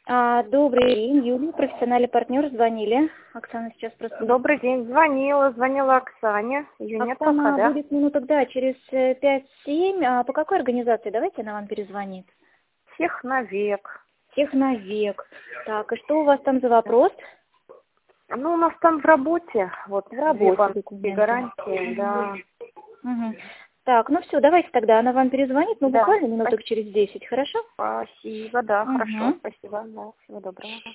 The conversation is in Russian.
Добрый день, Юлия, профессиональный партнер, звонили. Оксана сейчас просто... Добрый день, звонила Оксане, ее нет пока, Оксана да? будет минуток, да, через 5-7. По какой организации? Давайте она вам перезвонит. Техновек. Техновек. Так, и что у вас там за вопрос? Ну, у нас там в работе, вот, В работе две банковские документы. гарантии, да. Угу. Так, ну все, давайте тогда она вам перезвонит, ну Да, буквально минуток через 10, хорошо? спасибо, да, хорошо, Угу. спасибо, да, всего доброго.